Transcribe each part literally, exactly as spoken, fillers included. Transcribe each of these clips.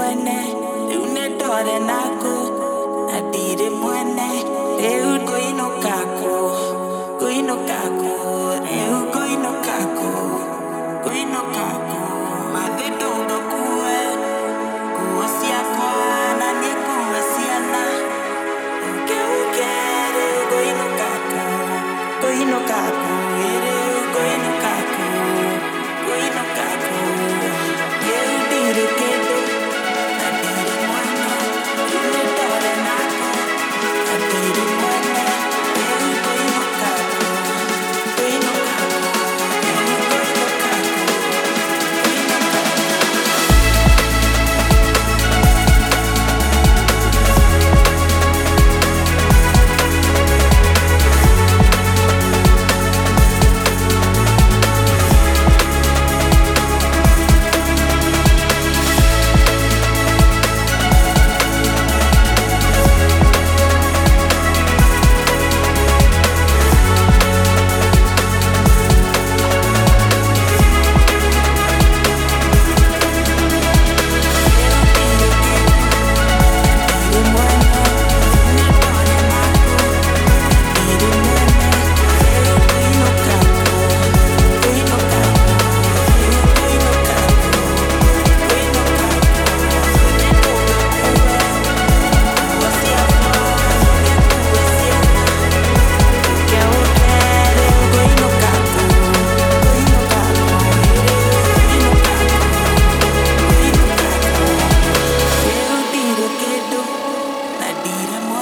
mwene unedore nako nadire mwene eu goino kako goino kako eu goino kako goino kako madedo dokue kuosia kwana ni kuwasiana uke uke goino kako goino kako ere goino kako goino kako eu dire kedo nadire mwene unedore nako nadire mwene eu goino kako goino kako eu goino kako goino kako.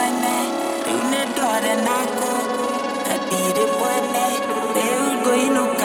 Nadire mwene, eu nedore nako, nadire mwene, eu goino